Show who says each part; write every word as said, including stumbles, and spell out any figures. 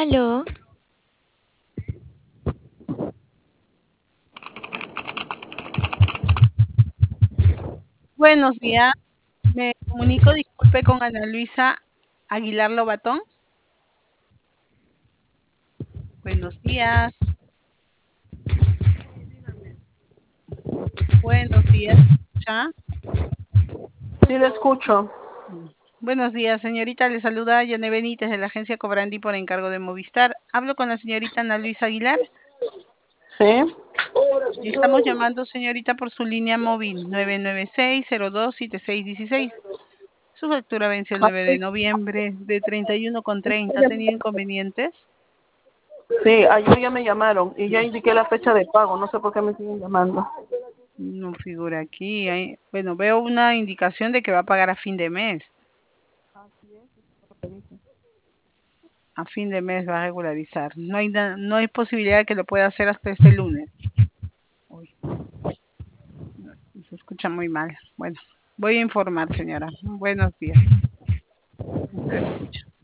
Speaker 1: Aló,
Speaker 2: Buenos días, me comunico, disculpe, con Ana Luisa Aguilar Lobatón. Buenos días, buenos días, ¿ya?
Speaker 3: Sí, le escucho.
Speaker 2: Buenos días, señorita, le saluda Yane Benítez de la agencia Cobrandi por encargo de Movistar. Hablo con la señorita Ana Luisa Aguilar.
Speaker 3: Sí.
Speaker 2: Estamos llamando, señorita, por su línea móvil nueve nueve seis cero dos siete seis uno seis. Su factura venció el nueve de noviembre de treinta y uno con treinta. ¿Ha tenido inconvenientes?
Speaker 3: Sí, ayer ya me llamaron y ya indiqué la fecha de pago. No sé por qué me siguen llamando.
Speaker 2: No figura aquí. hay- Bueno, veo una indicación de que va a pagar a fin de mes. A fin de mes va a regularizar. No hay, na- no hay posibilidad de que lo pueda hacer hasta este lunes. Uy, no, se escucha muy mal. Bueno, voy a informar, señora. Buenos días. No se le escucha.